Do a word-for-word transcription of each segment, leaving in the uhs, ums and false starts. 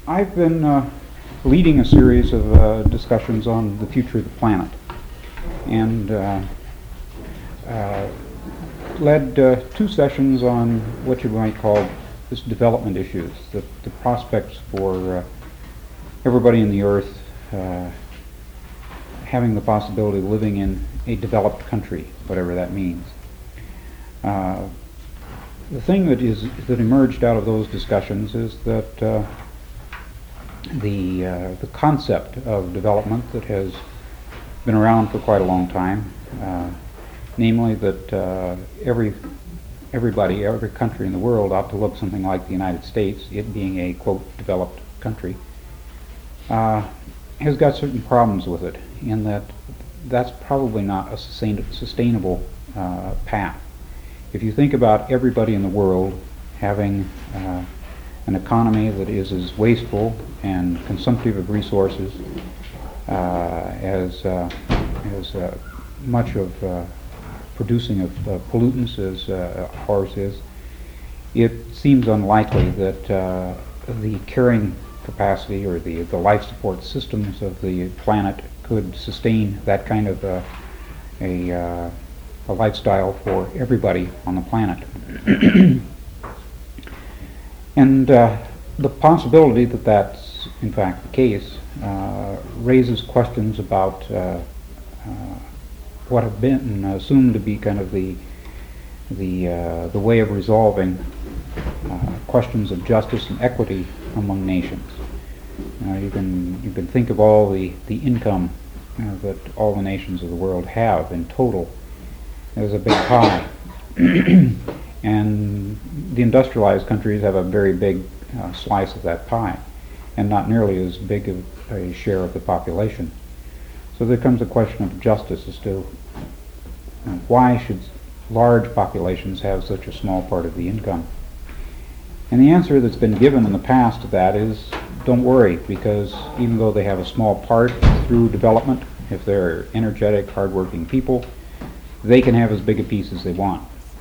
I've been uh, leading a series of uh, discussions on the future of the planet, and uh, uh, led uh, two sessions on what you might call this development issues, the, the prospects for uh, everybody in the Earth uh, having the possibility of living in a developed country, whatever that means. Uh, the thing that is that emerged out of those discussions is that uh, the uh, the concept of development that has been around for quite a long time, uh, namely that uh, every everybody, every country in the world ought to look something like the United States, it being a quote developed country, uh, has got certain problems with it, in that that's probably not a sustain sustainable uh, path. If you think about everybody in the world having uh, an economy that is as wasteful and consumptive of resources uh, as, uh, as uh, much of uh, producing of uh, pollutants as uh, ours is, it seems unlikely that uh, the carrying capacity or the, the life support systems of the planet could sustain that kind of uh, a, uh, a lifestyle for everybody on the planet. And uh, the possibility that that's in fact the case uh, raises questions about uh, uh, what have been assumed to be kind of the the uh, the way of resolving uh, questions of justice and equity among nations. Uh, you can you can think of all the the income uh, that all the nations of the world have in total as a big pie. And the industrialized countries have a very big uh, slice of that pie, and not nearly as big of a share of the population. So there comes a question of justice as to uh, why should large populations have such a small part of the income? And the answer that's been given in the past to that is, don't worry, because even though they have a small part through development, if they're energetic, hardworking people, they can have as big a piece as they want.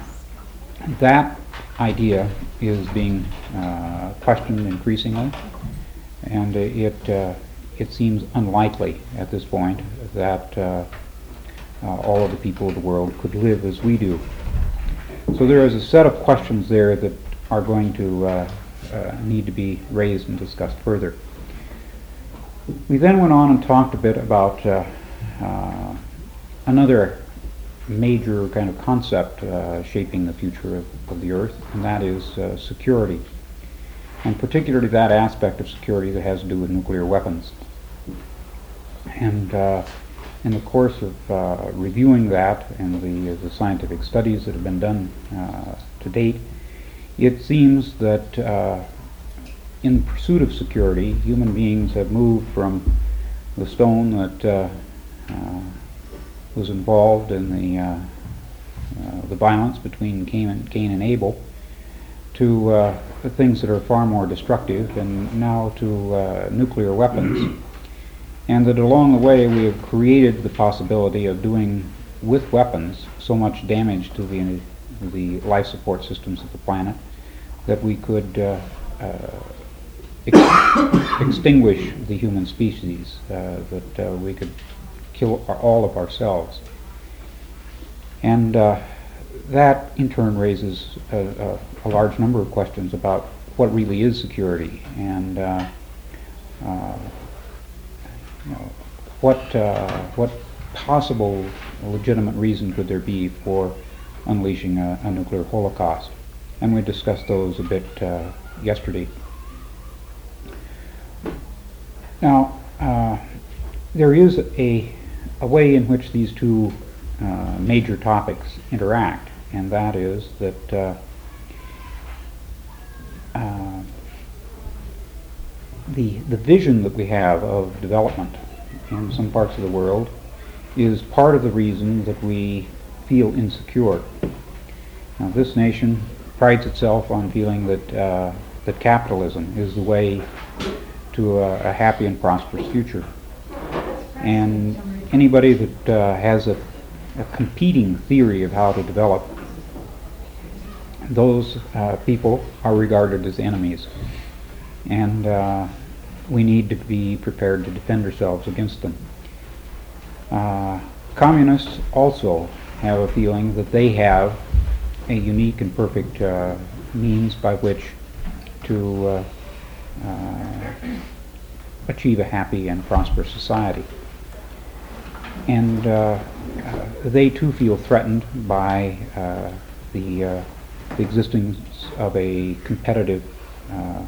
That idea is being uh, questioned increasingly, and it uh, it seems unlikely at this point that uh, uh, all of the people of the world could live as we do. So there is a set of questions there that are going to uh, uh, need to be raised and discussed further. We then went on and talked a bit about uh, uh, another major kind of concept uh, shaping the future of, of the Earth, and that is uh, security, and particularly that aspect of security that has to do with nuclear weapons. And uh, in the course of uh, reviewing that and the, the scientific studies that have been done uh, to date, it seems that uh, in pursuit of security, human beings have moved from the stone that uh, uh, was involved in the uh, uh, the violence between Cain and, Cain and Abel to uh, the things that are far more destructive, and now to uh, nuclear weapons. And that along the way we have created the possibility of doing with weapons so much damage to the the life support systems of the planet that we could uh, uh, ex extinguish the human species, uh, that uh, we could kill all of ourselves. And uh, that in turn raises a, a, a large number of questions about what really is security, and uh, uh, you know, what uh, what possible legitimate reason could there be for unleashing a, a nuclear holocaust? And we discussed those a bit uh, yesterday. Now, uh, there is a a way in which these two uh, major topics interact, and that is that uh, uh, the the vision that we have of development in some parts of the world is part of the reason that we feel insecure. Now, this nation prides itself on feeling that uh, that capitalism is the way to a, a happy and prosperous future, and anybody that uh, has a, a competing theory of how to develop, those uh, people are regarded as enemies. And uh, we need to be prepared to defend ourselves against them. Uh, communists also have a feeling that they have a unique and perfect uh, means by which to uh, uh, achieve a happy and prosperous society. And uh, uh, they too feel threatened by uh, the, uh, the existence of a competitive uh, uh,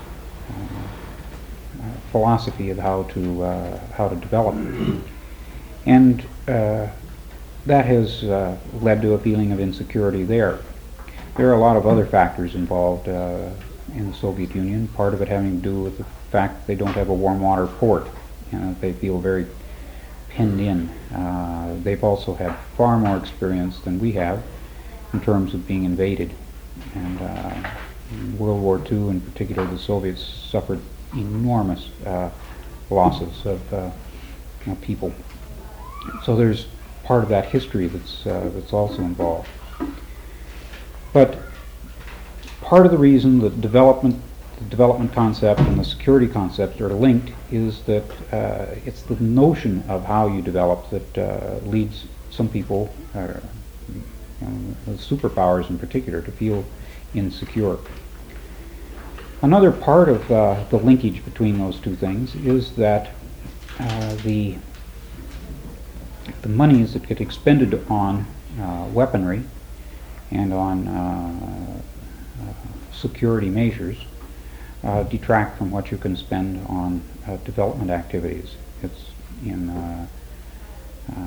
philosophy of how to, uh, how to develop. And uh, that has uh, led to a feeling of insecurity there. There are a lot of other factors involved uh, in the Soviet Union, part of it having to do with the fact that they don't have a warm water port. You know, they feel very pinned in. Uh, they've also had far more experience than we have in terms of being invaded. And uh, in World War Two in particular, the Soviets suffered enormous uh, losses of uh, you know, people. So there's part of that history that's uh, that's also involved. But part of the reason that development, the development concept and the security concept are linked is that uh, it's the notion of how you develop that uh, leads some people, uh, you know, with superpowers in particular, to feel insecure. Another part of uh, the linkage between those two things is that uh, the the monies that get expended on uh, weaponry and on uh, uh, security measures uh, detract from what you can spend on uh, development activities. It's in uh, uh,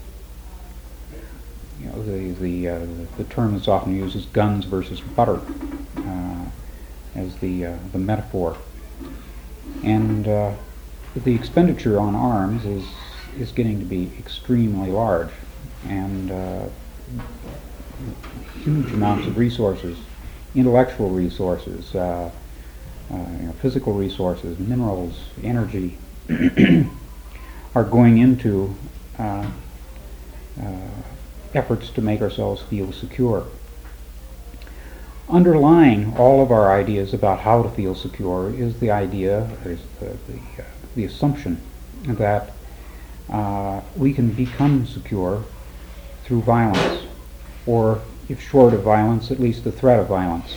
you know, the the uh, the term that's often used is guns versus butter uh, as the uh, the metaphor, and uh, the expenditure on arms is is getting to be extremely large, and uh, huge amounts of resources, intellectual resources, uh, uh, you know, physical resources, minerals, energy, are going into uh, uh, efforts to make ourselves feel secure. Underlying all of our ideas about how to feel secure is the idea, is the, the, uh, the assumption that uh, we can become secure through violence, or if short of violence, at least the threat of violence.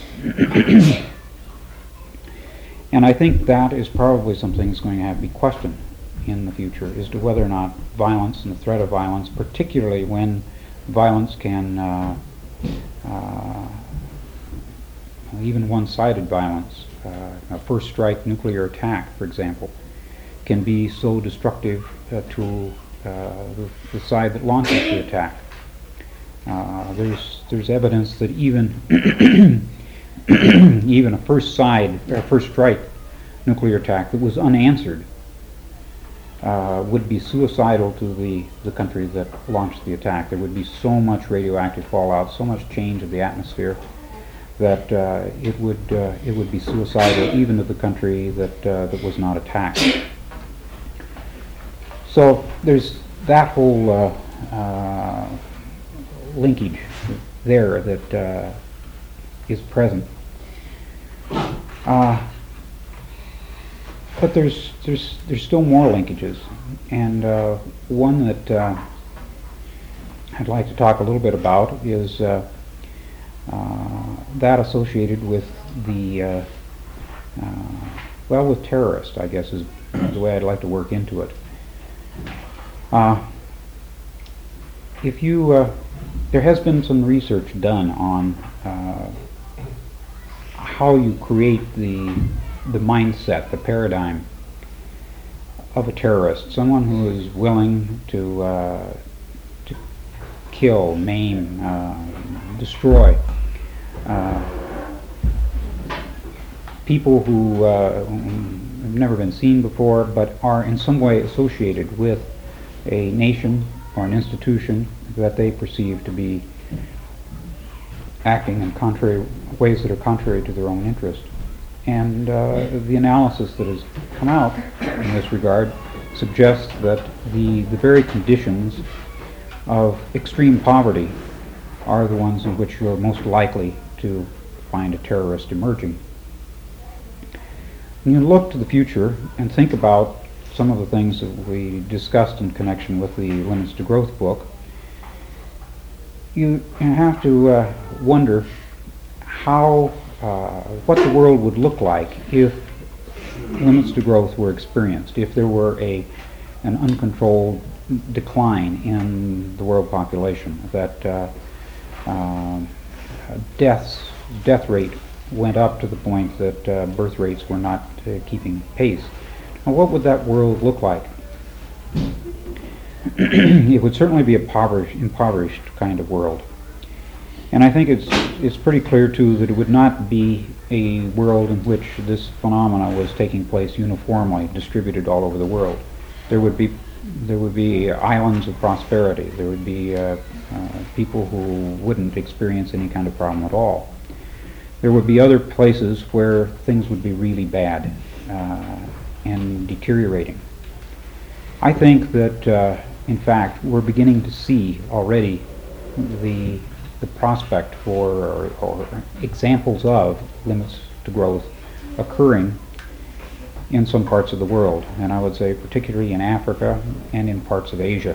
And I think that is probably something that's going to have to be questioned in the future, as to whether or not violence and the threat of violence, particularly when violence can, uh, uh, even one-sided violence, uh, a first strike nuclear attack, for example, can be so destructive uh, to uh, the, the side that launches the attack. Uh, there's there's evidence that even even a first side or first strike nuclear attack that was unanswered uh, would be suicidal to the the country that launched the attack. There would be so much radioactive fallout, so much change of the atmosphere, that uh, it would uh, it would be suicidal even to the country that uh, that was not attacked. So there's that whole uh, uh, linkage there that uh, is present. Uh, but there's there's there's still more linkages, and uh, one that uh, I'd like to talk a little bit about is uh, uh, that associated with the uh, uh, well, with terrorists, I guess is the way I'd like to work into it. Uh, if you uh, there has been some research done on uh, how you create the the mindset, the paradigm of a terrorist, someone who is willing to uh, to kill, maim, uh, destroy uh, people who uh, have never been seen before, but are in some way associated with a nation or an institution that they perceive to be acting in contrary ways that are contrary to their own interest. And uh, the analysis that has come out in this regard suggests that the, the very conditions of extreme poverty are the ones in which you're most likely to find a terrorist emerging. When you look to the future and think about some of the things that we discussed in connection with the Limits to Growth book, you have to uh, wonder how, uh, what the world would look like if limits to growth were experienced, if there were a an uncontrolled decline in the world population, that uh, uh, deaths, death rate went up to the point that uh, birth rates were not uh, keeping pace. Now, what would that world look like? It would certainly be a impoverished, impoverished kind of world. And I think it's it's pretty clear too that it would not be a world in which this phenomena was taking place uniformly, distributed all over the world. There would be there would be islands of prosperity. There would be uh, uh, people who wouldn't experience any kind of problem at all. There would be other places where things would be really bad uh, and deteriorating. I think that, uh, in fact, we're beginning to see already the the prospect for, or, or examples of limits to growth occurring in some parts of the world, and I would say particularly in Africa and in parts of Asia.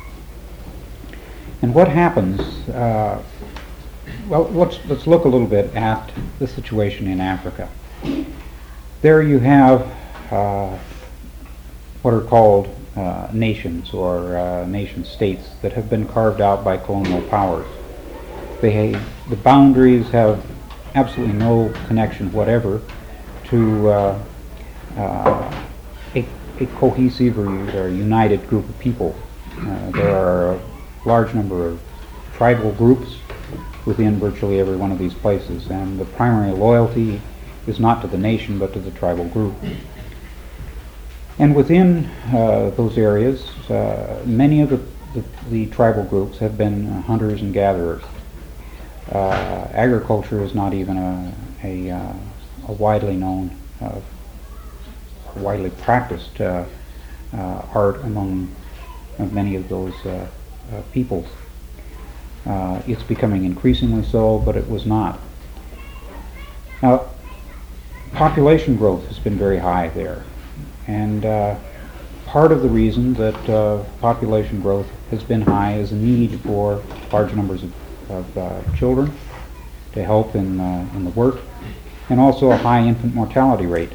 And what happens, uh, well, let's, let's look a little bit at the situation in Africa. There you have uh, what are called uh, nations or uh, nation states that have been carved out by colonial powers. They, the boundaries have absolutely no connection whatever to uh, uh, a, a cohesive or, or united group of people. Uh, there are a large number of tribal groups within virtually every one of these places, and the primary loyalty is not to the nation but to the tribal group. And within uh, those areas, uh, many of the, the, the tribal groups have been uh, hunters and gatherers. Uh, agriculture is not even a, a, uh, a widely known, uh, widely practiced uh, uh, art among uh, many of those uh, uh, peoples. Uh, it's becoming increasingly so, but it was not. Now, population growth has been very high there, and uh, part of the reason that uh, population growth has been high is a need for large numbers of of uh, children to help in, uh, in the work, and also a high infant mortality rate.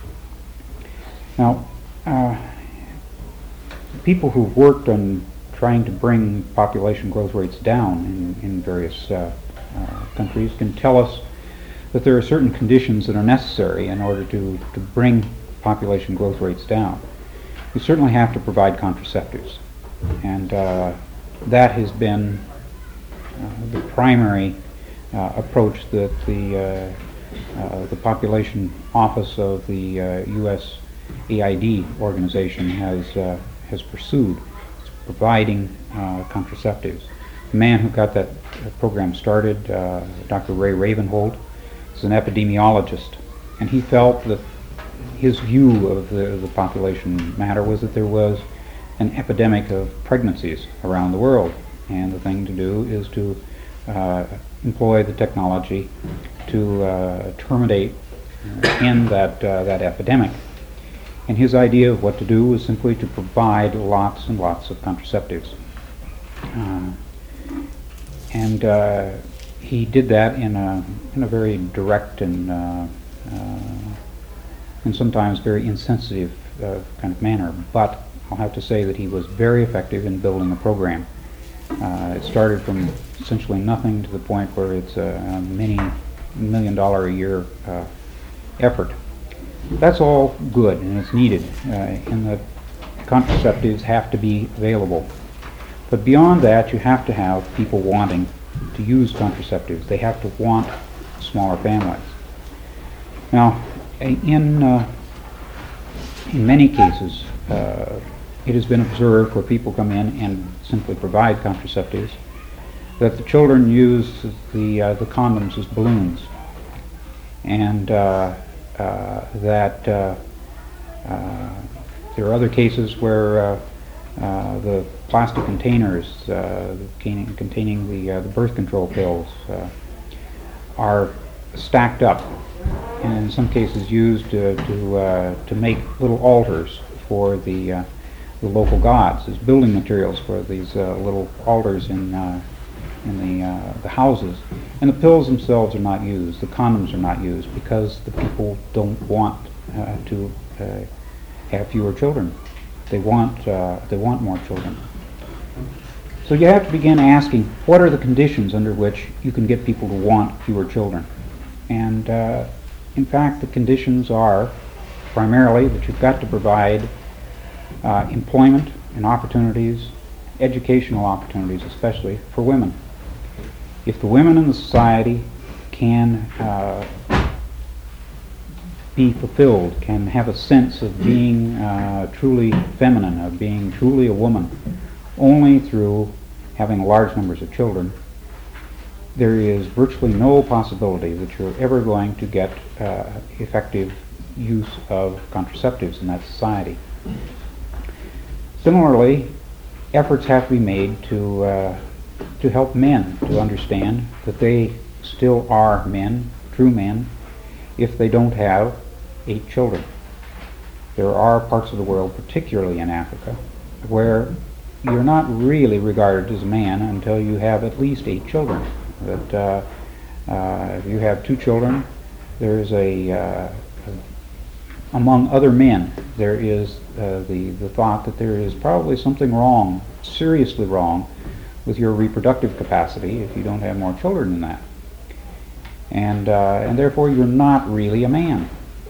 Now, uh, people who've worked on trying to bring population growth rates down in, in various uh, uh, countries can tell us that there are certain conditions that are necessary in order to, to bring population growth rates down. You certainly have to provide contraceptives, and uh, that has been Uh, the primary uh, approach that the uh, uh, the population office of the uh, U S A I D organization has uh, has pursued, providing uh, contraceptives. The man who got that program started, uh, Doctor Ray Ravenhold, is an epidemiologist, and he felt that his view of the, the population matter was that there was an epidemic of pregnancies around the world. And the thing to do is to uh, employ the technology to uh, terminate uh, in that uh, that epidemic. And his idea of what to do was simply to provide lots and lots of contraceptives. Uh, and uh, he did that in a in a very direct and uh, uh, and sometimes very insensitive uh, kind of manner. But I'll have to say that he was very effective in building a program. Uh, it started from essentially nothing to the point where it's a, a many million dollar a year uh, effort. That's all good and it's needed, uh, and the contraceptives have to be available. But beyond that, you have to have people wanting to use contraceptives. They have to want smaller families. Now, in uh, in many cases, uh, it has been observed where people come in and simply provide contraceptives that the children use the uh, the condoms as balloons, and uh, uh, that uh, uh, there are other cases where uh, uh, the plastic containers uh, containing, containing the uh, the birth control pills uh, are stacked up, and in some cases used uh, to uh, to make little altars for the uh, the local gods as building materials for these uh, little altars in uh, in the uh, the houses. And the pills themselves are not used. The condoms are not used because the people don't want uh, to uh, have fewer children. They want uh, they want more children. So you have to begin asking, what are the conditions under which you can get people to want fewer children? And uh, in fact, the conditions are primarily that you've got to provide uh, employment and opportunities, educational opportunities especially, for women. If the women in the society can uh, be fulfilled, can have a sense of being uh, truly feminine, of being truly a woman, only through having large numbers of children, there is virtually no possibility that you're ever going to get uh, effective use of contraceptives in that society. Similarly, efforts have to be made to uh, to help men to understand that they still are men, true men, if they don't have eight children. There are parts of the world, particularly in Africa, where you're not really regarded as a man until you have at least eight children. That uh, uh, if you have two children, there's a, uh, a among other men, there is uh, the, the thought that there is probably something wrong, seriously wrong, with your reproductive capacity if you don't have more children than that. And, uh, and therefore you're not really a man.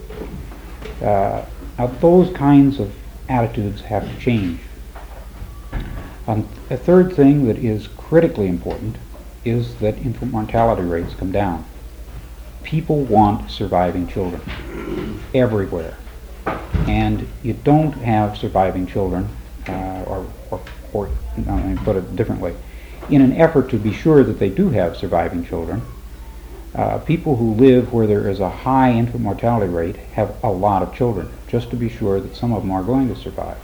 Uh, now those kinds of attitudes have to change. Um, a third thing that is critically important is that infant mortality rates come down. People want surviving children everywhere. And you don't have surviving children, uh, or, or, or let me put it differently, in an effort to be sure that they do have surviving children, uh, people who live where there is a high infant mortality rate have a lot of children, just to be sure that some of them are going to survive.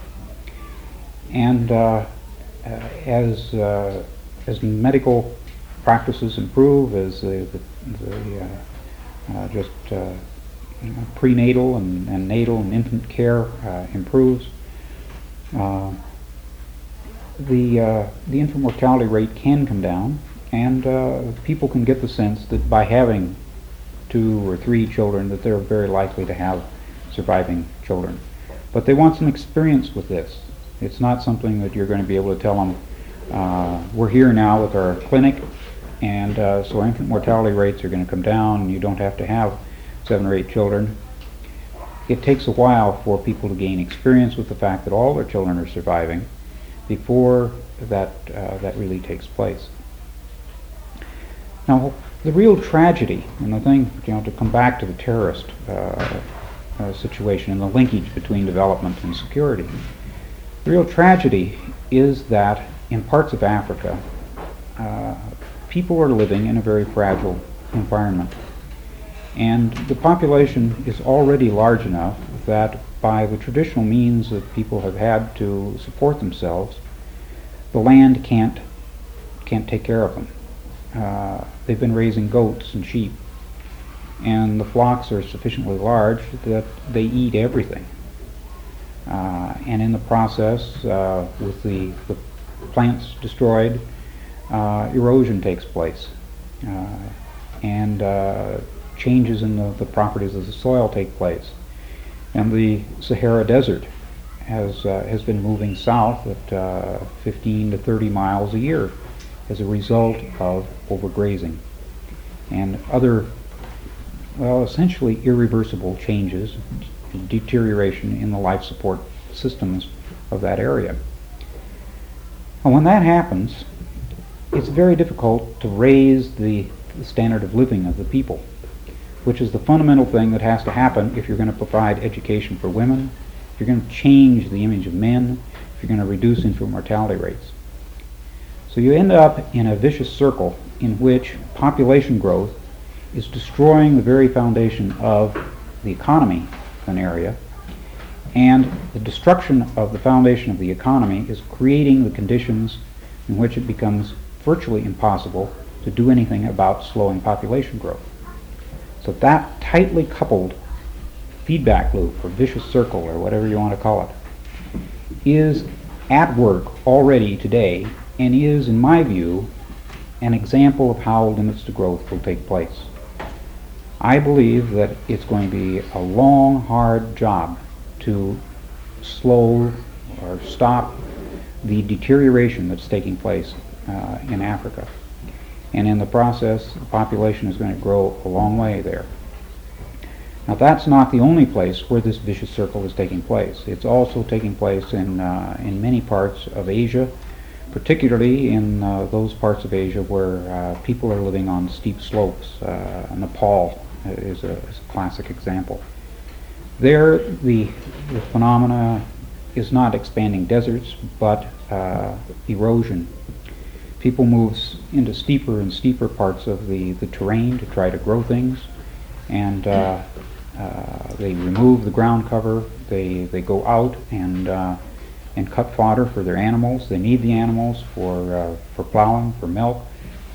And uh, uh, as uh, as medical practices improve, as the, the, the uh, uh, just uh, you know, prenatal and, and natal and infant care uh, improves, uh, the uh, the infant mortality rate can come down, and uh, people can get the sense that by having two or three children that they're very likely to have surviving children. But they want some experience with this. It's not something that you're going to be able to tell them, uh, we're here now with our clinic, and uh, so infant mortality rates are going to come down and you don't have to have seven or eight children. It takes a while for people to gain experience with the fact that all their children are surviving before that uh, that really takes place. Now, the real tragedy, and the thing, you know, to come back to the terrorist uh, uh, situation and the linkage between development and security, the real tragedy is that in parts of Africa, uh, people are living in a very fragile environment. And the population is already large enough that by the traditional means that people have had to support themselves, the land can't can't take care of them. Uh, they've been raising goats and sheep, and the flocks are sufficiently large that they eat everything. Uh, and in the process, uh, with the, the plants destroyed, uh, erosion takes place, uh, and uh, changes in the, the properties of the soil take place. And the Sahara Desert has uh, has been moving south at uh, fifteen to thirty miles a year as a result of overgrazing and other, well, essentially irreversible changes, deterioration in the life support systems of that area. And when that happens, it's very difficult to raise the, the standard of living of the people, which is the fundamental thing that has to happen if you're going to provide education for women, if you're going to change the image of men, if you're going to reduce infant mortality rates. So you end up in a vicious circle in which population growth is destroying the very foundation of the economy of an area, and the destruction of the foundation of the economy is creating the conditions in which it becomes virtually impossible to do anything about slowing population growth. So that tightly coupled feedback loop, or vicious circle, or whatever you want to call it, is at work already today, and is, in my view, an example of how limits to growth will take place. I believe that it's going to be a long, hard job to slow or stop the deterioration that's taking place uh, in Africa. And in the process, the population is going to grow a long way there. Now, that's not the only place where this vicious circle is taking place. It's also taking place in, uh, in many parts of Asia, particularly in uh, those parts of Asia where uh, people are living on steep slopes. Uh, Nepal is a, is a classic example. There, the, the phenomena is not expanding deserts, but uh, erosion. People move into steeper and steeper parts of the, the terrain to try to grow things, and uh, uh, they remove the ground cover. They, they go out and, uh, and cut fodder for their animals. They need the animals for, uh, for plowing, for milk.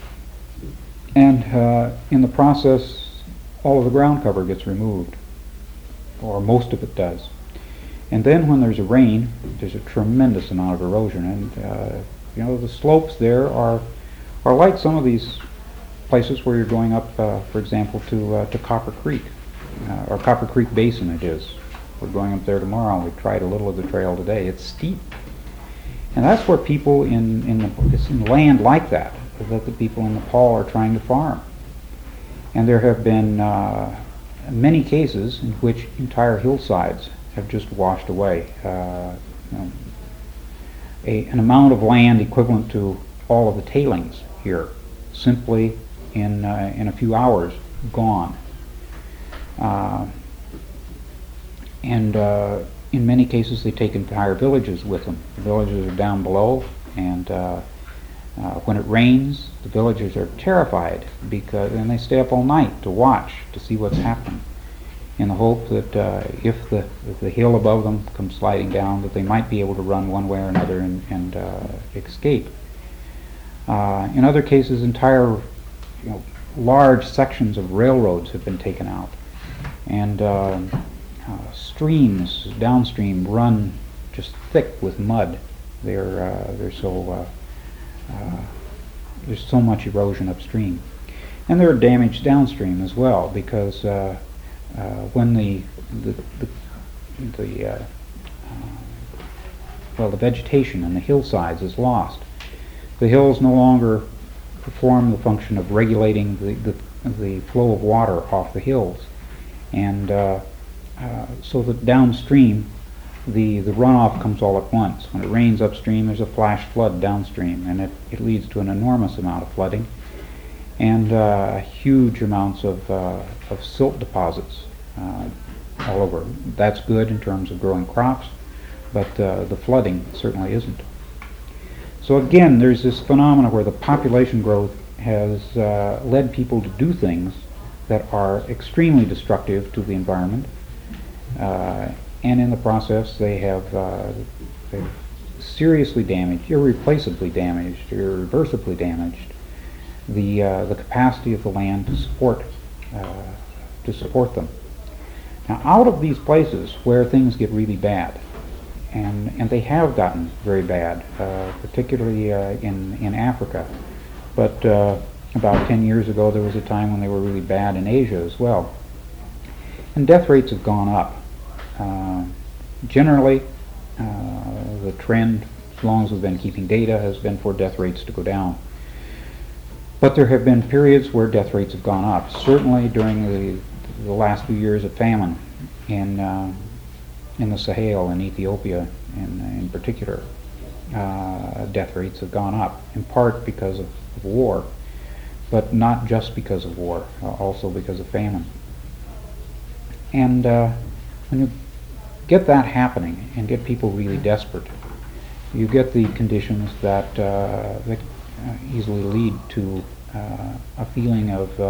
And uh, in the process, all of the ground cover gets removed, or most of it does. And then when there's a rain, there's a tremendous amount of erosion. And uh, you know, the slopes there are, are like some of these places where you're going up, uh, for example, to, uh, to Copper Creek, uh, or Copper Creek Basin it is. We're going up there tomorrow. We tried a little of the trail today. It's steep. And that's where people in, in, the, it's in land like that, that the people in Nepal are trying to farm. And there have been uh, many cases in which entire hillsides have just washed away. Uh, you know, a, an amount of land equivalent to all of the tailings here, simply in, uh, in a few hours, gone. Uh, and uh, in many cases they take entire villages with them. The villages are down below, and uh, Uh, when it rains, the villagers are terrified, because and they stay up all night to watch, to see what's happening, in the hope that uh, if, the, if the hill above them comes sliding down, that they might be able to run one way or another and, and uh, escape. Uh, in other cases, entire you know, large sections of railroads have been taken out, and uh, uh, streams downstream run just thick with mud. They're, uh, they're so uh, Uh, there's so much erosion upstream. And there are damage downstream as well, because uh, uh, when the the, the, the uh, uh, well the vegetation in the hillsides is lost, the hills no longer perform the function of regulating the, the, the flow of water off the hills, and uh, uh, so that downstream The, the runoff comes all at once. When it rains upstream, there's a flash flood downstream, and it, it leads to an enormous amount of flooding and uh, huge amounts of, uh, of silt deposits uh, all over. That's good in terms of growing crops, but uh, the flooding certainly isn't. So again, there's this phenomena where the population growth has uh, led people to do things that are extremely destructive to the environment. Uh, And in the process, they have uh, they've seriously damaged, irreplaceably damaged, irreversibly damaged the uh, the capacity of the land to support uh, to support them. Now, out of these places where things get really bad, and and they have gotten very bad, uh, particularly uh, in in Africa, but uh, about ten years ago there was a time when they were really bad in Asia as well, and death rates have gone up. Uh, generally, uh, the trend, as long as we've been keeping data, has been for death rates to go down. But there have been periods where death rates have gone up. Certainly during the, the last few years of famine in, uh, in the Sahel and Ethiopia in, in particular, uh, death rates have gone up, in part because of, of war, but not just because of war, uh, also because of famine. And uh, when you get that happening and get people really desperate, you get the conditions that, uh, that uh, easily lead to uh, a feeling of uh,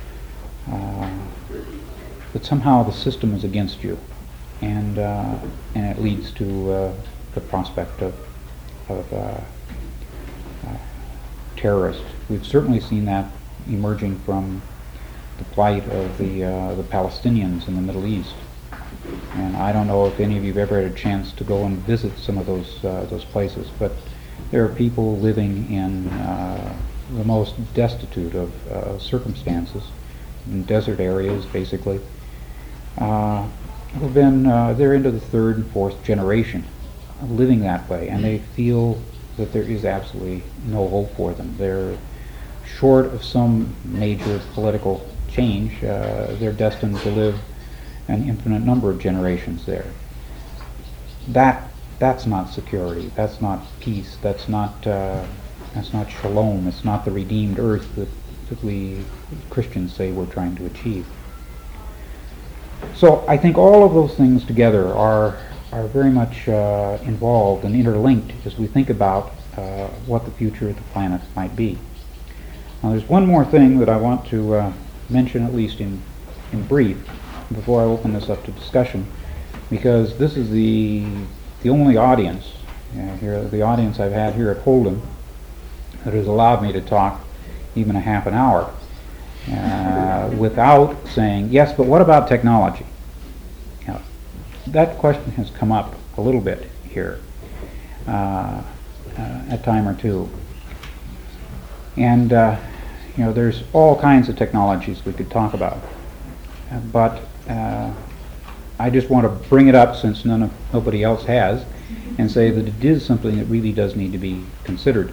uh, that somehow the system is against you, and uh, and it leads to uh, the prospect of, of uh, uh, terrorists. We've certainly seen that emerging from the plight of the, uh, the Palestinians in the Middle East. And I don't know if any of you have ever had a chance to go and visit some of those, uh, those places, but there are people living in uh, the most destitute of uh, circumstances, in desert areas basically, uh, who've been, uh, they're into the third and fourth generation of living that way, and they feel that there is absolutely no hope for them. They're short of some major political change. Uh, they're destined to live an infinite number of generations there. That that's not security. That's not peace. That's not uh, that's not shalom. It's not the redeemed earth that, that we Christians say we're trying to achieve. So I think all of those things together are are very much uh, involved and interlinked as we think about uh, what the future of the planet might be. Now there's one more thing that I want to uh, mention, at least in, in brief, before I open this up to discussion, because this is the the only audience uh, here, the audience I've had here at Holden that has allowed me to talk even a half an hour uh, without saying, yes, but what about technology? Now, that question has come up a little bit here uh, uh, a time or two. And uh, you know, there's all kinds of technologies we could talk about, uh, but uh, I just want to bring it up since none of nobody else has, and say that it is something that really does need to be considered.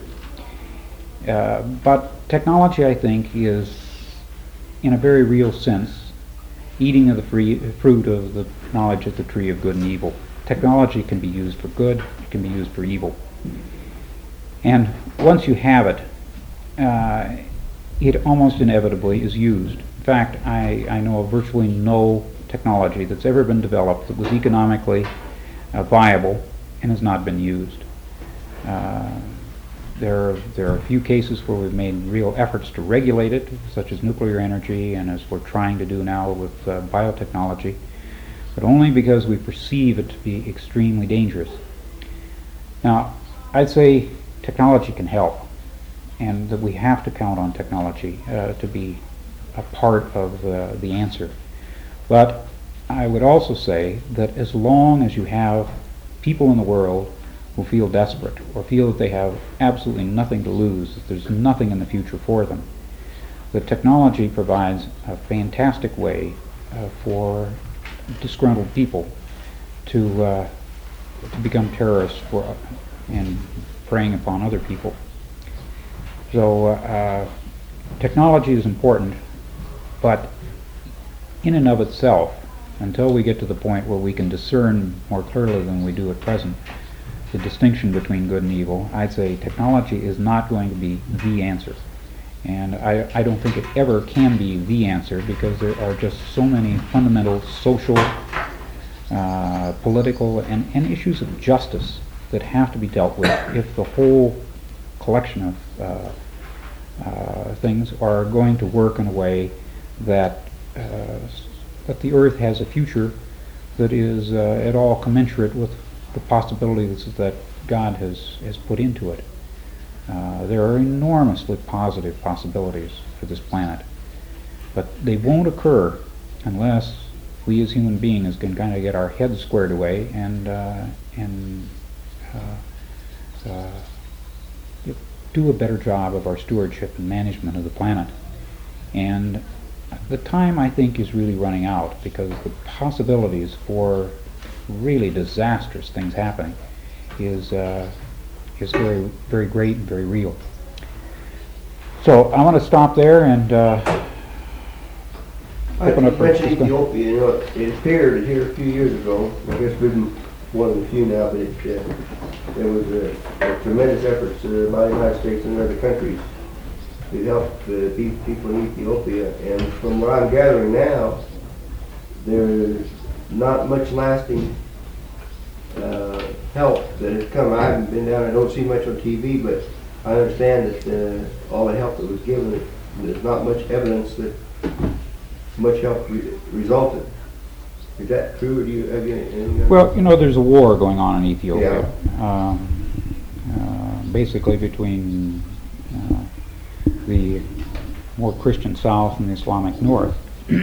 Uh, but technology, I think, is, in a very real sense, eating of the free, fruit of the knowledge of the tree of good and evil. Technology can be used for good, it can be used for evil. And once you have it, uh, it almost inevitably is used. In fact, I, I know of virtually no technology that's ever been developed that was economically uh, viable and has not been used. Uh, there, there are a few cases where we've made real efforts to regulate it, such as nuclear energy, and as we're trying to do now with uh, biotechnology, but only because we perceive it to be extremely dangerous. Now, I'd say technology can help, and that we have to count on technology uh, to be a part of uh, the answer. But I would also say that as long as you have people in the world who feel desperate or feel that they have absolutely nothing to lose, that there's nothing in the future for them, that technology provides a fantastic way uh, for disgruntled people to, uh, to become terrorists for, uh, and preying upon other people. So uh, technology is important, but in and of itself, until we get to the point where we can discern more clearly than we do at present the distinction between good and evil, I'd say technology is not going to be the answer. And I, I don't think it ever can be the answer, because there are just so many fundamental social, uh, political, and, and issues of justice that have to be dealt with if the whole collection of uh, uh, things are going to work in a way that uh, that the Earth has a future that is uh, at all commensurate with the possibilities that God has, has put into it. Uh, there are enormously positive possibilities for this planet, but they won't occur unless we as human beings can kind of get our heads squared away and uh, and uh, uh, do a better job of our stewardship and management of the planet. And the time, I think, is really running out, because the possibilities for really disastrous things happening is uh, is very, very great and very real. So I want to stop there and uh, open up for discussion. Ethiopia, you know, it, it appeared here a few years ago. I guess we've been one of the few now, but it, uh, there was a, a tremendous efforts uh, by the United States and other countries to help uh, people in Ethiopia. And from what I'm gathering now, there's not much lasting uh, help that has come. I haven't been down, I don't see much on T V, but I understand that uh, all the help that was given, there's not much evidence that much help re resulted. Is that true, or do you have any? Well, you know, there's a war going on in Ethiopia, yeah. um, uh, basically between uh, the more Christian South and the Islamic North,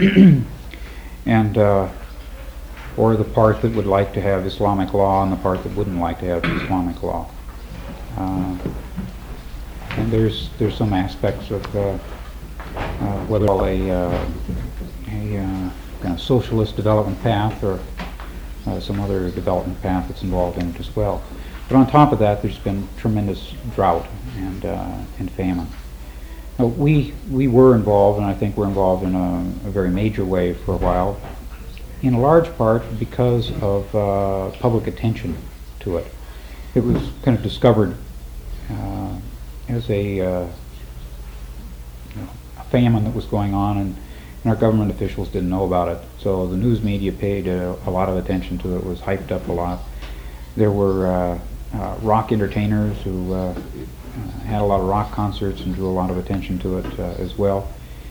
and uh, or the part that would like to have Islamic law and the part that wouldn't like to have Islamic law. Uh, and there's there's some aspects of uh, uh, whether a, uh, a uh, kind of socialist development path or uh, some other development path that's involved in it as well. But on top of that, there's been tremendous drought and uh, and famine. Now, we we were involved, and I think we're involved in a, a very major way for a while, in a large part because of uh, public attention to it. It was kind of discovered uh, as a, uh, you know, a famine that was going on, and, and our government officials didn't know about it. So the news media paid a, a lot of attention to it. It was hyped up a lot. There were uh, uh, rock entertainers who uh, uh, had a lot of rock concerts and drew a lot of attention to it uh, as well.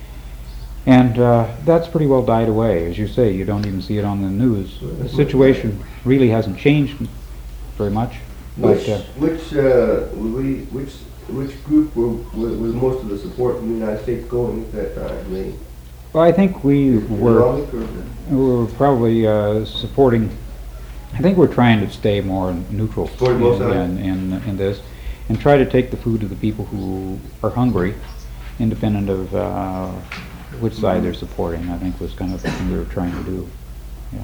And uh, that's pretty well died away. As you say, you don't even see it on the news. The situation really hasn't changed very much. Which, But, uh, which, uh, we, which, which group were, was, was most of the support from the United States going at that time? The well, I think we were, Islamic or the- we were probably uh, supporting, I think we're trying to stay more neutral Supporting both in, sides? in, in, in this, and try to take the food to the people who are hungry, independent of uh, which side they're supporting. I think was kind of the thing we were trying to do. Yeah.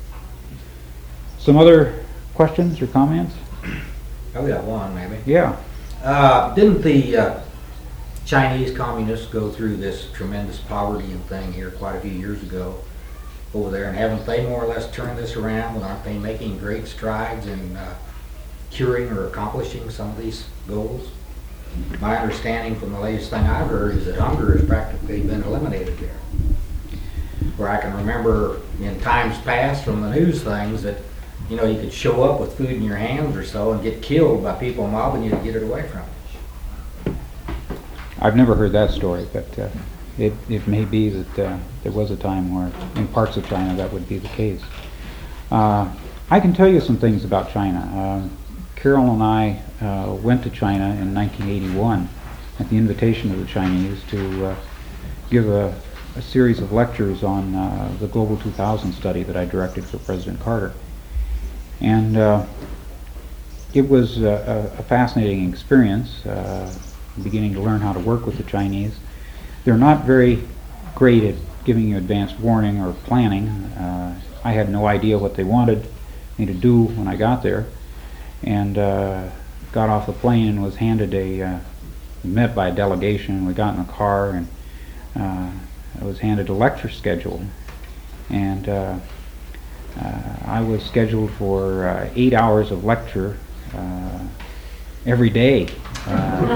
Some other questions or comments? I got one, maybe. Yeah. Uh, didn't the uh, Chinese communists go through this tremendous poverty and thing here quite a few years ago over there, and haven't they more or less turned this around, and aren't they making great strides in uh, curing or accomplishing some of these goals? My understanding from the latest thing I've heard is that hunger has practically been eliminated there. Where I can remember in times past from the news things that, you know, you could show up with food in your hands or so and get killed by people mobbing you to get it away from you. I've never heard that story, but uh, it, it may be that uh, there was a time where in parts of China that would be the case. Uh, I can tell you some things about China. Um, Carol and I uh, went to China in nineteen eighty-one at the invitation of the Chinese to uh, give a, a series of lectures on uh, the Global two thousand study that I directed for President Carter. And uh, it was a, a fascinating experience, uh, beginning to learn how to work with the Chinese. They're not very great at giving you advanced warning or planning. Uh, I had no idea what they wanted me to do when I got there, and uh, got off the plane and was handed a, uh, met by a delegation. We got in the car, and uh, I was handed a lecture schedule. And uh, Uh, I was scheduled for uh, eight hours of lecture uh, every day uh,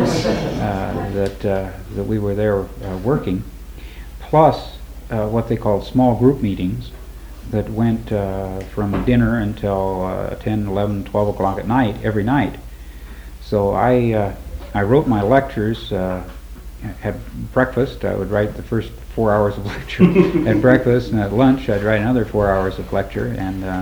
uh, that uh, that we were there uh, working, plus uh, what they called small group meetings that went uh, from dinner until uh, ten, eleven, twelve o'clock at night every night. So I uh, I wrote my lectures. Uh, At breakfast, I would write the first four hours of lecture. At breakfast, and at lunch, I'd write another four hours of lecture. And uh,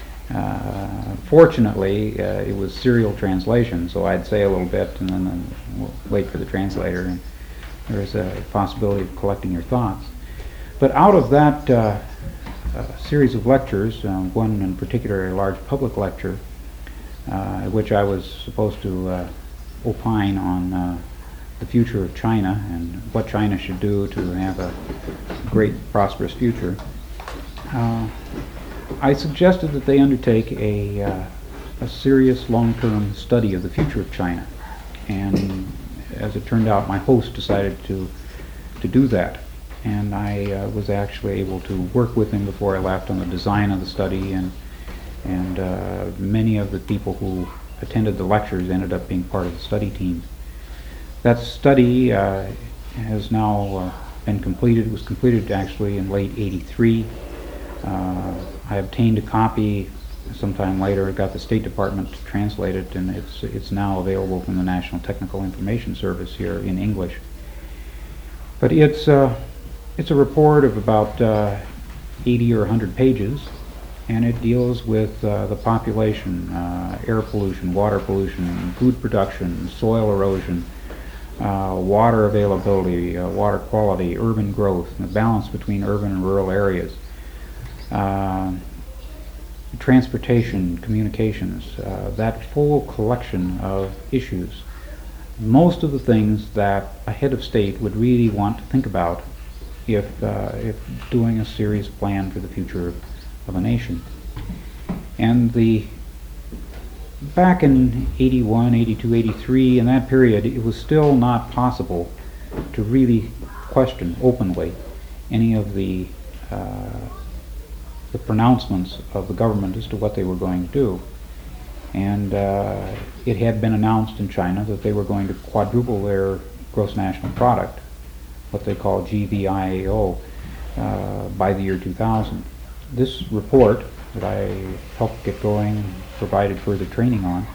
uh, fortunately, uh, it was serial translation, so I'd say a little bit, and then uh, wait for the translator. And there was a possibility of collecting your thoughts. But out of that uh, uh, series of lectures, uh, one in particular, a large public lecture, uh, at which I was supposed to uh, opine on Uh, the future of China and what China should do to have a great, prosperous future. Uh, I suggested that they undertake a, uh, a serious long-term study of the future of China. And as it turned out, my host decided to, to do that. And I uh, was actually able to work with him before I left on the design of the study, and, and uh, many of the people who attended the lectures ended up being part of the study team. That study uh, has now uh, been completed. It was completed actually in late eighty-three. Uh, I obtained a copy sometime later. Got the State Department to translate it, and it's it's now available from the National Technical Information Service here in English. But it's uh, it's a report of about uh, eighty or one hundred pages, and it deals with uh, the population, uh, air pollution, water pollution, food production, soil erosion, uh, water availability, uh, water quality, urban growth, and the balance between urban and rural areas, uh, transportation, communications, uh, that full collection of issues. Most of the things that a head of state would really want to think about if, uh, if doing a serious plan for the future of a nation. And the back in eighty-one, eighty-two, eighty-three, in that period, it was still not possible to really question openly any of the uh, the pronouncements of the government as to what they were going to do. And uh, it had been announced in China that they were going to quadruple their gross national product, what they call G V I A O, uh, by the year two thousand. This report that I helped get going and provided further training on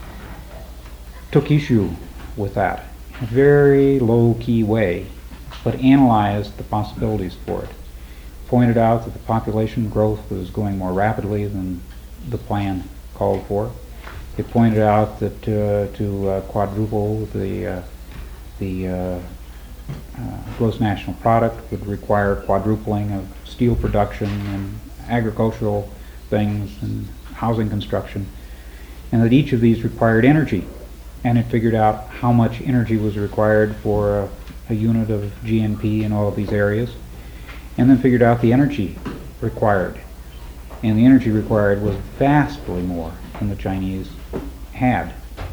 took issue with that in a very low-key way, but analyzed the possibilities for it. Pointed out that the population growth was going more rapidly than the plan called for. It pointed out that uh, to uh, quadruple the uh, the uh, uh, gross national product would require quadrupling of steel production and agricultural things and housing construction, and that each of these required energy. And it figured out how much energy was required for a, a unit of G N P in all of these areas, and then figured out the energy required. And the energy required was vastly more than the Chinese had.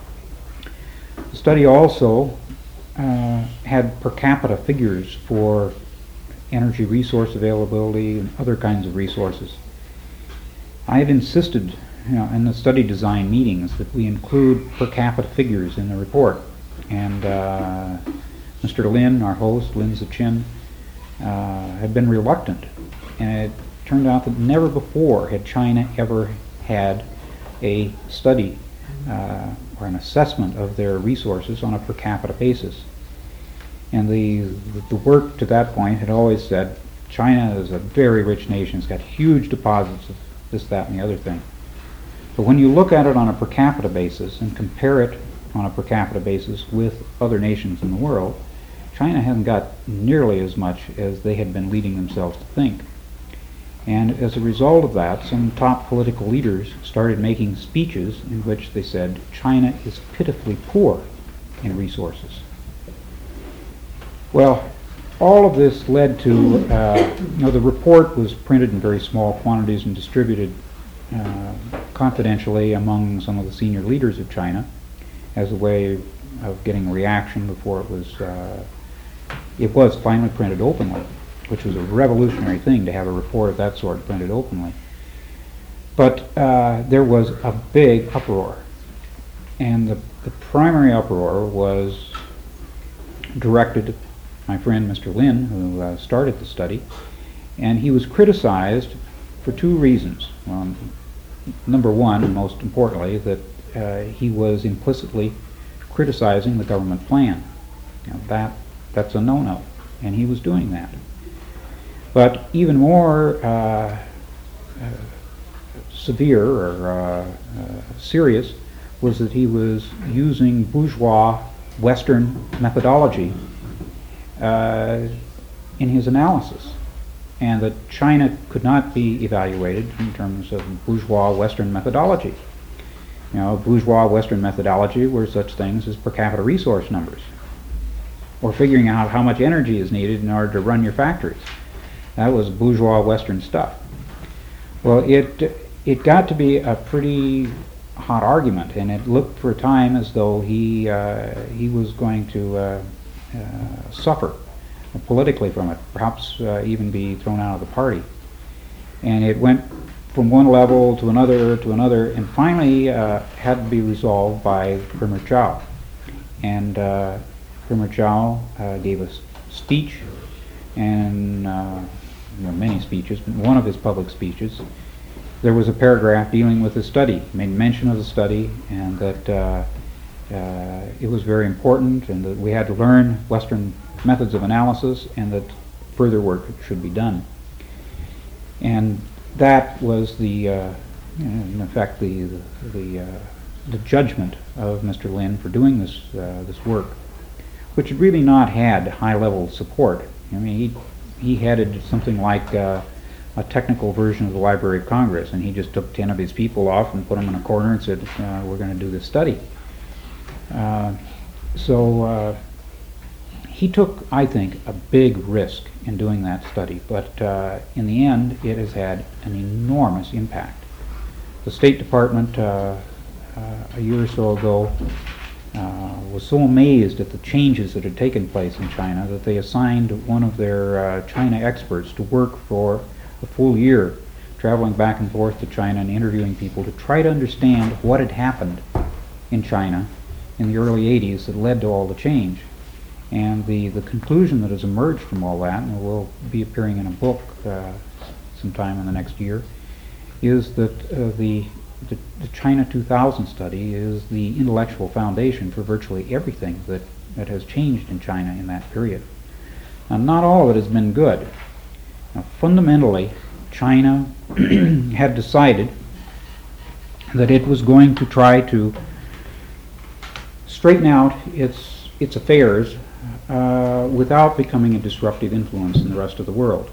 The study also uh, had per capita figures for energy resource availability and other kinds of resources. I have insisted, you know, in the study design meetings that we include per capita figures in the report. And uh, Mister Lin, our host, Lin Zichin, uh, had been reluctant. And it turned out that never before had China ever had a study uh, or an assessment of their resources on a per capita basis. And the, the work to that point had always said China is a very rich nation. It's got huge deposits of this, that, and the other thing. But when you look at it on a per capita basis and compare it on a per capita basis with other nations in the world, China hasn't got nearly as much as they had been leading themselves to think. And as a result of that, some top political leaders started making speeches in which they said China is pitifully poor in resources. Well, all of this led to, uh, you know, the report was printed in very small quantities and distributed uh, confidentially among some of the senior leaders of China as a way of getting a reaction before it was, uh, it was finally printed openly, which was a revolutionary thing to have a report of that sort printed openly. But uh, there was a big uproar, and the, the primary uproar was directed at my friend Mister Lin, who uh, started the study, and he was criticized for two reasons. Um, number one, and most importantly, that uh, he was implicitly criticizing the government plan. Now that that's a no-no, and he was doing that. But even more uh, uh, severe or uh, uh, serious was that he was using bourgeois Western methodology uh, in his analysis, and that China could not be evaluated in terms of bourgeois Western methodology. You know, bourgeois Western methodology were such things as per capita resource numbers, or figuring out how much energy is needed in order to run your factories. That was bourgeois Western stuff. Well, it it got to be a pretty hot argument, and it looked for a time as though he uh, he was going to uh, uh, suffer politically from it, perhaps uh, even be thrown out of the party. And it went from one level to another to another, and finally uh, had to be resolved by Premier Chao. And uh, Premier Chao uh, gave a speech, and uh, there were many speeches, but one of his public speeches, there was a paragraph dealing with the study, made mention of the study, and that uh, uh, it was very important, and that we had to learn Western methods of analysis, and that further work should be done. And that was the, uh, you know, in effect, the the, the, uh, the judgment of Mister Lin for doing this uh, this work. which had really not had high-level support. I mean, he, he headed something like uh, a technical version of the Library of Congress, and he just took ten of his people off and put them in a corner and said, uh, we're going to do this study. Uh, so uh, he took, I think, a big risk in doing that study, but uh, in the end, it has had an enormous impact. The State Department, uh, uh, a year or so ago, uh, was so amazed at the changes that had taken place in China that they assigned one of their uh, China experts to work for a full year, traveling back and forth to China and interviewing people to try to understand what had happened in China in the early eighties that led to all the change. And the, the conclusion that has emerged from all that, and will be appearing in a book uh, sometime in the next year, is that uh, the, the, the China two thousand study is the intellectual foundation for virtually everything that, that has changed in China in that period. Now, not all of it has been good. Now, fundamentally, China had decided that it was going to try to straighten out its, its affairs uh, without becoming a disruptive influence in the rest of the world.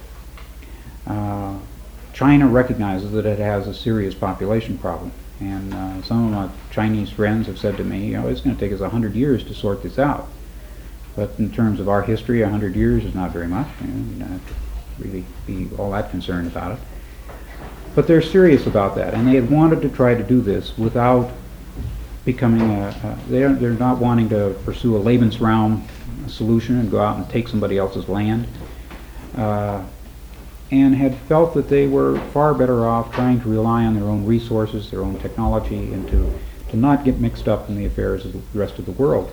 Uh, China recognizes that it has a serious population problem, and uh, some of my Chinese friends have said to me, you know, it's going to take us a hundred years to sort this out. But in terms of our history, a hundred years is not very much. You know, you don't have to really be all that concerned about it. But they're serious about that, and they had wanted to try to do this without becoming a, a they're, they're not wanting to pursue a Lebensraum solution and go out and take somebody else's land, uh, and had felt that they were far better off trying to rely on their own resources, their own technology, and to, to not get mixed up in the affairs of the rest of the world.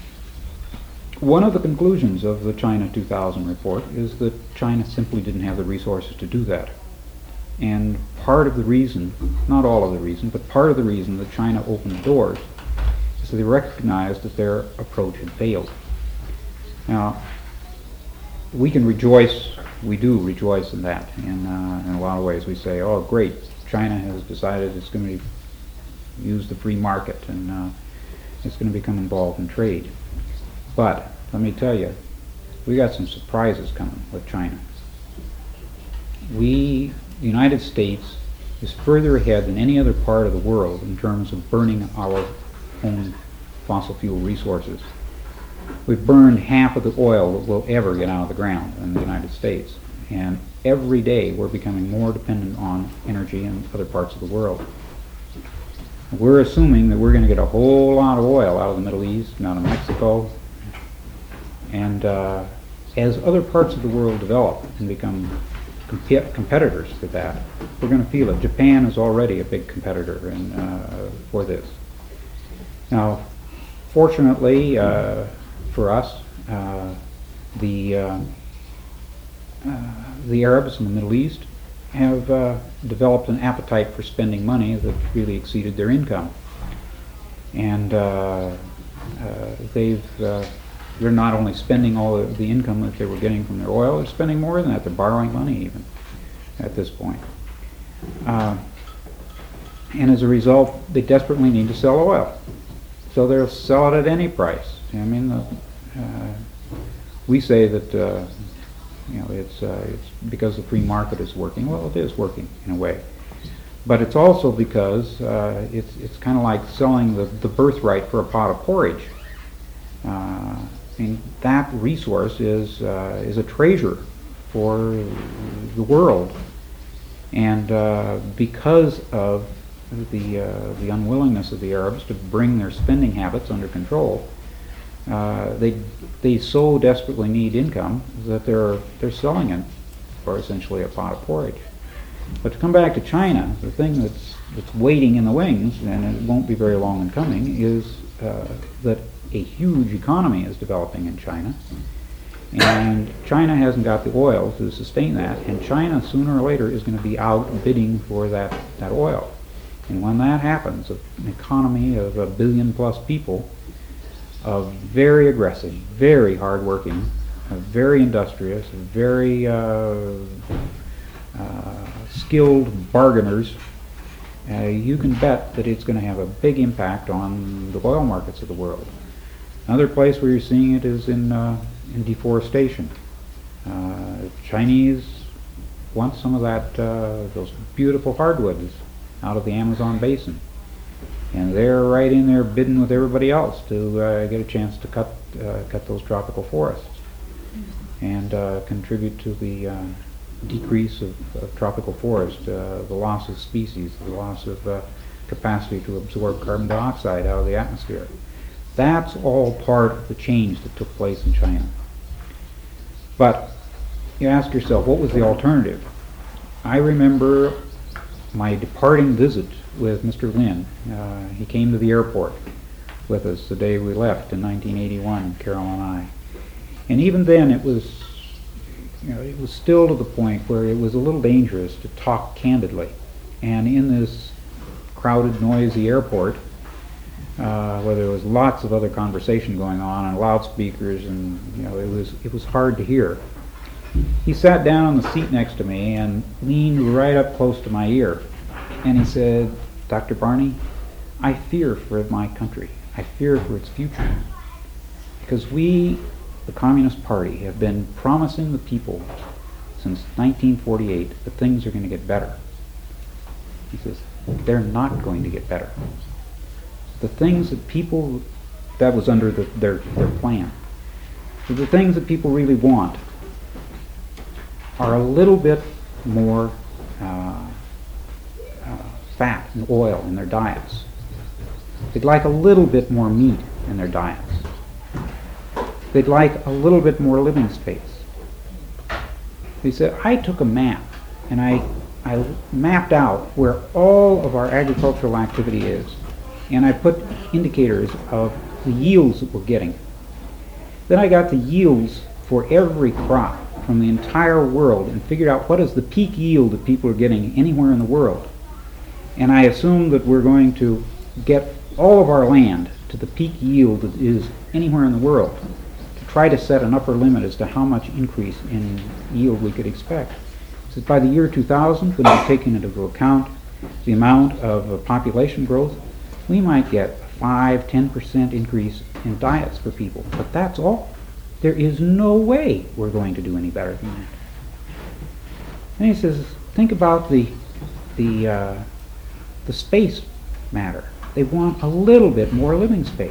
One of the conclusions of the China two thousand report is that China simply didn't have the resources to do that. And part of the reason, not all of the reason, but part of the reason that China opened the doors is that they recognized that their approach had failed. Now, we can rejoice, we do rejoice in that. In, uh, in a lot of ways we say, oh great, China has decided it's going to use the free market and uh, it's going to become involved in trade. But let me tell you, we got some surprises coming with China. We, the United States, is further ahead than any other part of the world in terms of burning our own fossil fuel resources. We've burned half of the oil that will ever get out of the ground in the United States. And every day we're becoming more dependent on energy in other parts of the world. We're assuming that we're going to get a whole lot of oil out of the Middle East and out of Mexico. And uh, as other parts of the world develop and become comp- competitors for that, we're going to feel it. Japan is already a big competitor in, uh, for this. Now, fortunately uh, for us, uh, the uh, uh, the Arabs in the Middle East have uh, developed an appetite for spending money that really exceeded their income, and uh, uh, they've uh, they're not only spending all of the income that they were getting from their oil, they're spending more than that. They're borrowing money even at this point. Uh, and as a result, they desperately need to sell oil. So they'll sell it at any price. I mean, the, uh, we say that uh, you know it's uh, it's because the free market is working. Well, it is working in a way, but it's also because uh, it's it's kind of like selling the, the birthright for a pot of porridge. Uh, I mean, that resource is uh, is a treasure for the world, and uh, because of the uh, the unwillingness of the Arabs to bring their spending habits under control, uh, they they so desperately need income that they're they're selling it for essentially a pot of porridge. But to come back to China, the thing that's that's waiting in the wings, and it won't be very long in coming, is uh, that a huge economy is developing in China, and China hasn't got the oil to sustain that, and China sooner or later is going to be out bidding for that, that oil. And when that happens, an economy of a billion plus people, of very aggressive, very hardworking, uh, very industrious, very uh, uh, skilled bargainers, uh, you can bet that it's going to have a big impact on the oil markets of the world. Another place where you're seeing it is in, uh, in deforestation. Uh, Chinese want some of that, uh, those beautiful hardwoods out of the Amazon basin. And they're right in there bidding with everybody else to uh, get a chance to cut, uh, cut those tropical forests and uh, contribute to the uh, decrease of, of tropical forest, uh, the loss of species, the loss of uh, capacity to absorb carbon dioxide out of the atmosphere. That's all part of the change that took place in China. But you ask yourself, what was the alternative? I remember my departing visit with Mister Lin. Uh, he came to the airport with us the day we left in nineteen eighty-one, Carol and I. And even then it was, you know, it was still to the point where it was a little dangerous to talk candidly. And in this crowded, noisy airport, uh, where there was lots of other conversation going on and loudspeakers, and you know, it was it was hard to hear. He sat down on the seat next to me and leaned right up close to my ear, and he said, "Doctor Barney, I fear for my country. I fear for its future, because we, the Communist Party, have been promising the people since nineteen forty-eight that things are going to get better." He says, "They're not going to get better. The things that people," that was under the, their, their plan, so the things that people really want are a little bit more uh, uh, fat and oil in their diets. They'd like a little bit more meat in their diets. They'd like a little bit more living space. He said, I took a map and I, I mapped out where all of our agricultural activity is, and I put indicators of the yields that we're getting. Then I got the yields for every crop from the entire world and figured out what is the peak yield that people are getting anywhere in the world. And I assumed that we're going to get all of our land to the peak yield that is anywhere in the world, to try to set an upper limit as to how much increase in yield we could expect. So by the year two thousand, when we're taking into account the amount of uh, population growth, we might get a five to ten percent increase in diets for people. But that's all. There is no way we're going to do any better than that. And he says, think about the, the, uh, the space matter. They want a little bit more living space.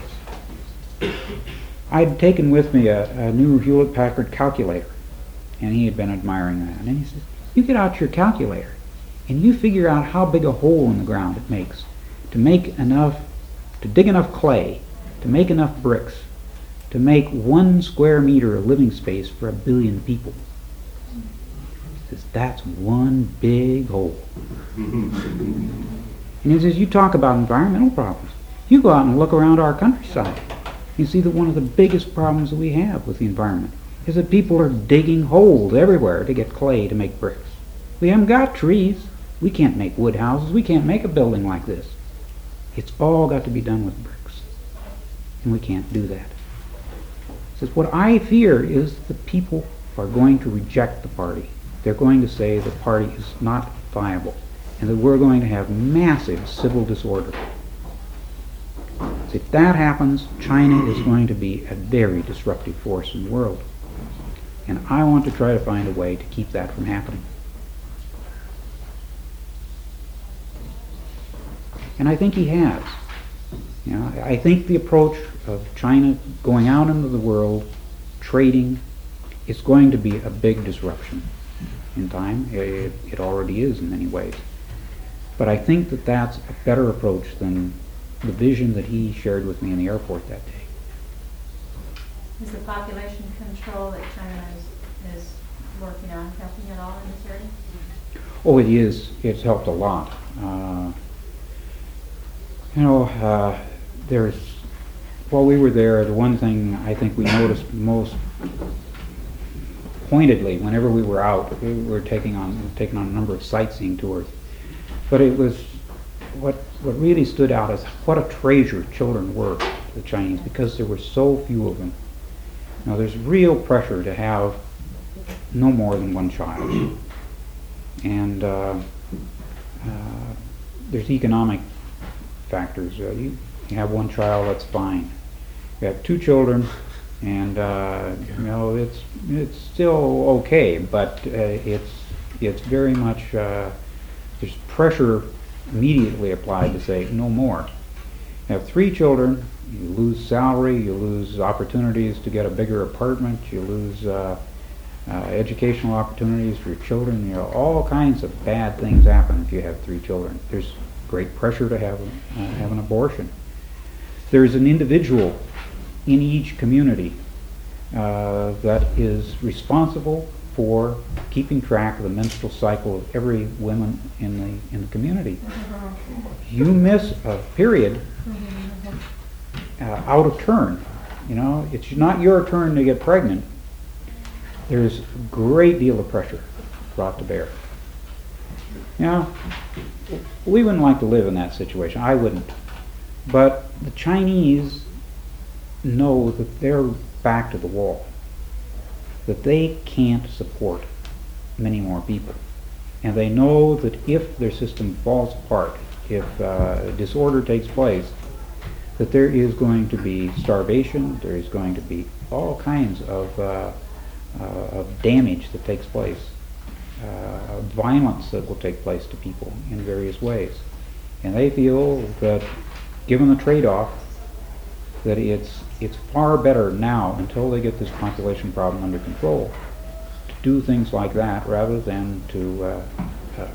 I'd taken with me a, a new Hewlett-Packard calculator, and he had been admiring that. And he says, you get out your calculator, and you figure out how big a hole in the ground it makes to make enough, to dig enough clay, to make enough bricks, to make one square meter of living space for a billion people. He says, that's one big hole. And he says, you talk about environmental problems. You go out and look around our countryside. You see that one of the biggest problems that we have with the environment is that people are digging holes everywhere to get clay to make bricks. We haven't got trees. We can't make wood houses. We can't make a building like this. It's all got to be done with bricks. And we can't do that. He says, what I fear is that people are going to reject the party. They're going to say the party is not viable, and that we're going to have massive civil disorder. So if that happens, China is going to be a very disruptive force in the world. And I want to try to find a way to keep that from happening. And I think he has. You know, I think the approach of China going out into the world, trading, is going to be a big disruption in time. It, it already is in many ways. But I think that that's a better approach than the vision that he shared with me in the airport that day. Is the population control that China is, is working on helping at all in this area? Oh, it is. It's helped a lot. Uh, you know, uh, there's, while we were there, the one thing I think we noticed most pointedly whenever we were out, we were taking on taking on a number of sightseeing tours, but it was what what really stood out is what a treasure children were to the Chinese, because there were so few of them. Now there's real pressure to have no more than one child, and uh, uh, there's economic factors. Uh, you, you have one child, that's fine. You have two children, and uh, you know it's it's still okay, but uh, it's it's very much uh, there's pressure immediately applied to say no more. You have three children, you lose salary, you lose opportunities to get a bigger apartment, you lose uh, uh, educational opportunities for your children. You know, all kinds of bad things happen if you have three children. There's great pressure to have uh, have an abortion. There's an individual in each community uh, that is responsible for keeping track of the menstrual cycle of every woman in the in the community. You miss a period uh, out of turn. You know, it's not your turn to get pregnant. There's a great deal of pressure brought to bear. Now, we wouldn't like to live in that situation. I wouldn't. But the Chinese know that they're back to the wall, that they can't support many more people. And they know that if their system falls apart, if uh, disorder takes place, that there is going to be starvation, there is going to be all kinds of, uh, uh, of damage that takes place, uh, violence that will take place to people in various ways. And they feel that given the trade-off, that it's it's far better now, until they get this population problem under control, to do things like that rather than to uh, uh,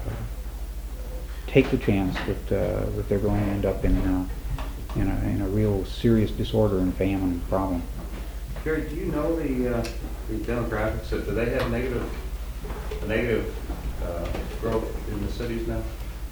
take the chance that uh, that they're going to end up in uh, in a in a real serious disorder and famine problem. Gary, do you know the uh, the demographics? Do they have negative a negative uh, growth in the cities now?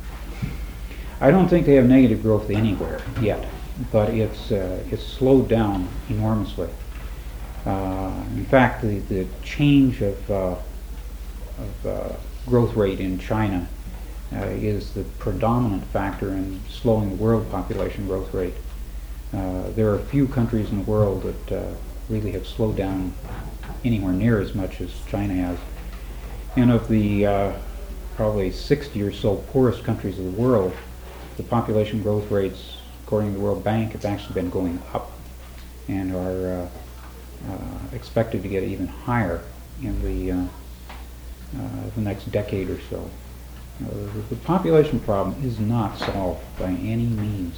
I don't think they have negative growth anywhere yet, but it's uh, it's slowed down enormously. Uh, in fact, the, the change of, uh, of uh, growth rate in China uh, is the predominant factor in slowing the world population growth rate. Uh, there are a few countries in the world that uh, really have slowed down anywhere near as much as China has. And of the uh, probably sixty or so poorest countries of the world, the population growth rates, according to the World Bank, have actually been going up and are uh, uh, expected to get even higher in the, uh, uh, the next decade or so. Uh, the, the population problem is not solved by any means.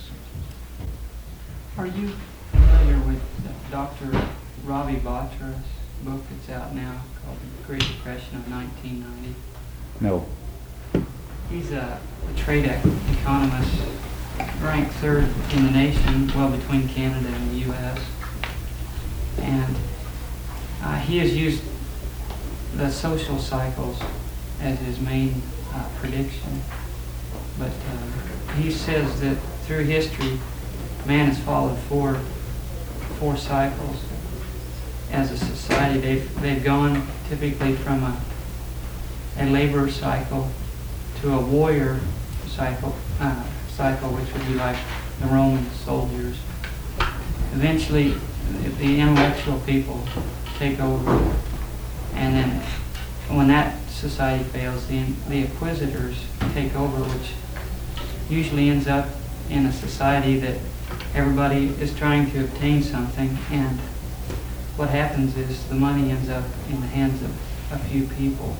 Are you familiar with Doctor Ravi Batra's book that's out now called The Great Depression of nineteen ninety? No. He's a, a trade ec- economist, ranked third in the nation, well between Canada and the U S And uh, he has used the social cycles as his main uh, prediction. But uh, he says that through history, man has followed four four cycles as a society. They've they've gone typically from a a labor cycle to a warrior cycle, uh, cycle which would be like the Roman soldiers. Eventually, the intellectual people take over, and then when that society fails, the, the inquisitors take over, which usually ends up in a society that everybody is trying to obtain something, and what happens is the money ends up in the hands of a few people.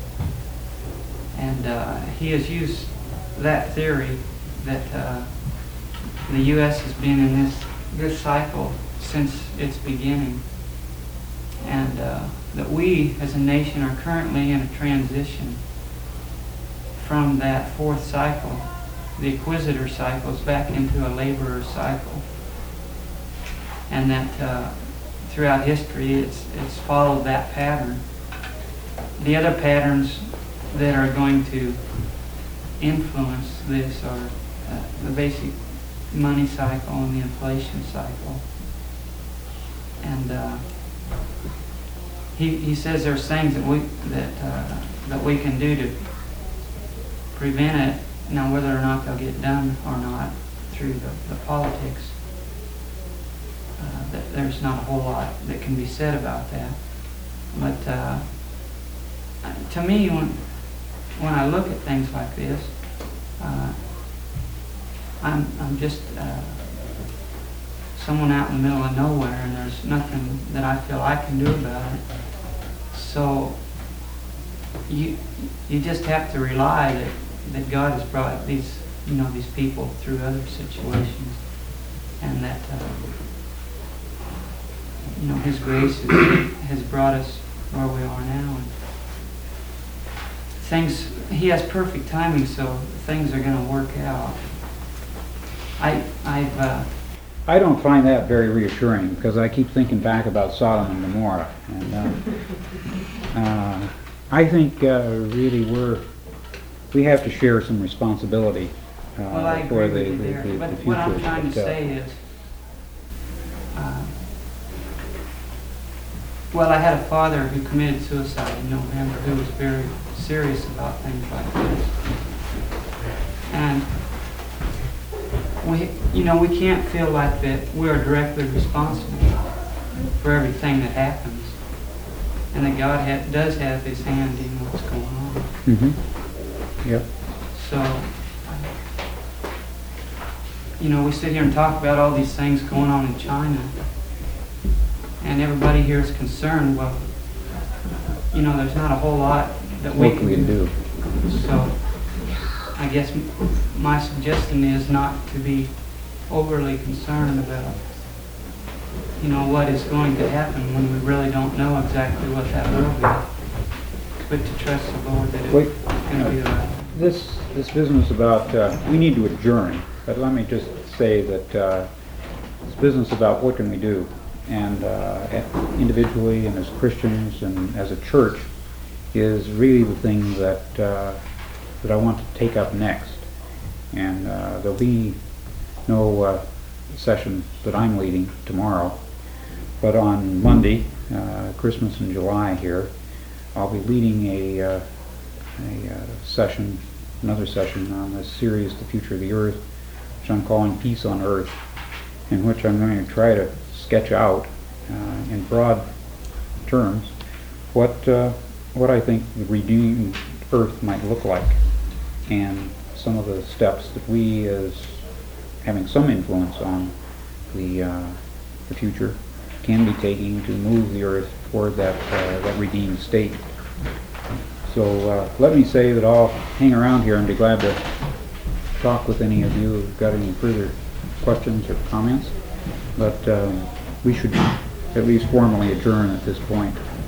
And uh, he has used that theory that uh, the U S has been in this this cycle since its beginning, and uh, that we as a nation are currently in a transition from that fourth cycle, the inquisitor cycles, back into a laborer cycle, and that uh, throughout history it's it's followed that pattern. The other patterns that are going to influence this are uh, the basic money cycle and the inflation cycle. And uh, he he says there's things that we that uh, that we can do to prevent it. Now, whether or not they'll get done or not through the, the politics, uh, that there's not a whole lot that can be said about that. But uh, to me, when when I look at things like this, uh, I'm I'm just uh, someone out in the middle of nowhere, and there's nothing that I feel I can do about it. So you you just have to rely that, that God has brought these you know these people through other situations, and that uh, you know His grace has, has brought us where we are now. And things He has perfect timing, so things are going to work out. I I've. Uh, I don't find that very reassuring, because I keep thinking back about Sodom and Gomorrah. And uh, uh, I think uh, really we're, we have to share some responsibility uh, Well, I for agree the, with you the, there, the, but the future. what I'm trying to But, uh, say is, uh, well, I had a father who committed suicide in November who was very serious about things like this. And we, you know, we can't feel like that we're directly responsible for everything that happens, and that God ha- does have His hand in what's going on. Mm-hmm. Yep. So, you know, we sit here and talk about all these things going on in China, and everybody here is concerned. Well, you know, there's not a whole lot that we What can we can do. So, I guess m- my suggestion is not to be overly concerned about, you know, what is going to happen when we really don't know exactly what that will be, but to trust the Lord that Wait. it's going to be all right. This, this business about, uh, we need to adjourn, but let me just say that uh, this business about what can we do, and uh, individually and as Christians and as a church, is really the thing that uh, that I want to take up next. And uh, there'll be no uh, session that I'm leading tomorrow, but on Monday, uh, Christmas in July here, I'll be leading a, uh, a uh, session, another session on this series, The Future of the Earth, which I'm calling Peace on Earth, in which I'm going to try to sketch out uh, in broad terms what uh, what I think the redeemed Earth might look like, and some of the steps that we, as having some influence on the uh, the future, can be taking to move the Earth toward that uh, that redeemed state. So uh, let me say that I'll hang around here and be glad to talk with any of you who've got any further questions or comments. But um, we should at least formally adjourn at this point.